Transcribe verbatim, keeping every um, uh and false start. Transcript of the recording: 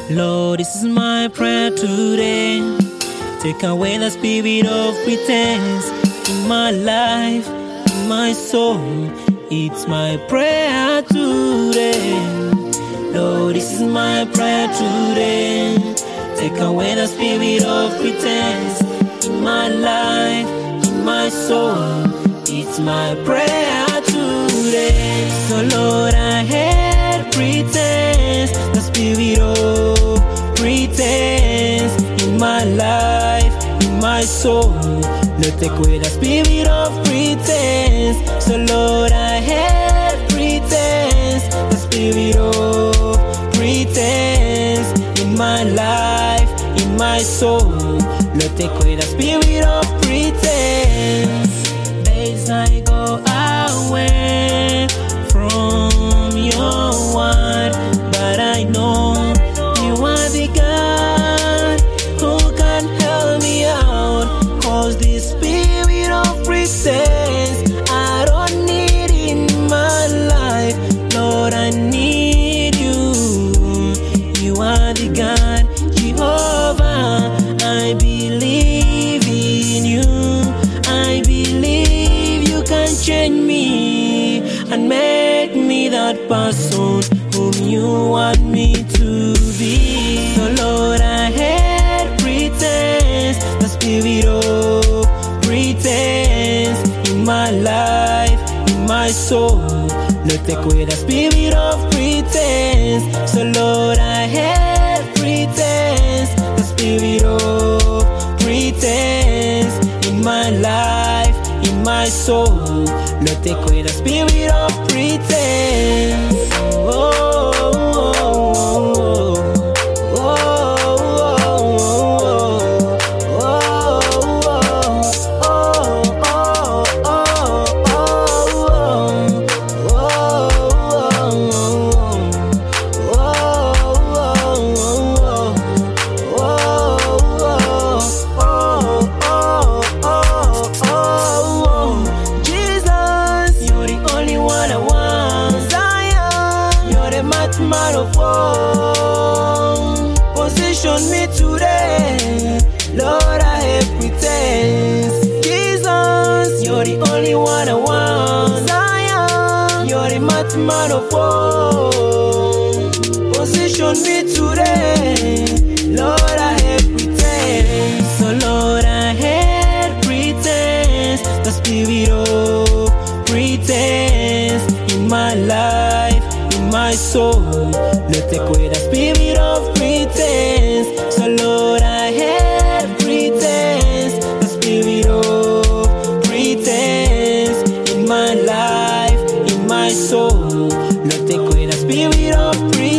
Lord, this is my prayer today. Take away the spirit of pretense in my life, in my soul. It's my prayer today. Lord, this is my prayer today. Take away the spirit of pretense in my life, in my soul. It's my prayer today. So Lord, I hate pretense, the spirit of pretense in my life, in my soul. Lord, take away the spirit of pretense. So Lord, I hate pretense, the spirit of pretense in my life, in my soul. Lord, take away the spirit of pretense. As I go away from your word, but I know you are the God who can help me out. Cause this spirit of pretense I don't need in my life. Lord, I need you. You are the God, Jehovah. I believe in you. I believe you can change me and make me that person whom you want me to be. So Lord, I hate pretense, the spirit of pretense in my life, in my soul. Lord, take away the spirit of pretense. So Lord, I hate pretense, the spirit of pretense in my life, in my soul. Lord, take away the spirit of pretense. Oh, oh, oh, oh, oh, man of war, position me today. Lord, I hate pretense. Jesus, you're the only one I want. Zion, you're the mighty man of war, position me today. Lord, I hate pretense. So Lord, I hate pretense, the spirit of pretense in my life, my soul. Lord, take away the spirit of pretense. So Lord, I hate pretense, the spirit of pretense in my life, in my soul. Lord, take away the spirit of pretense.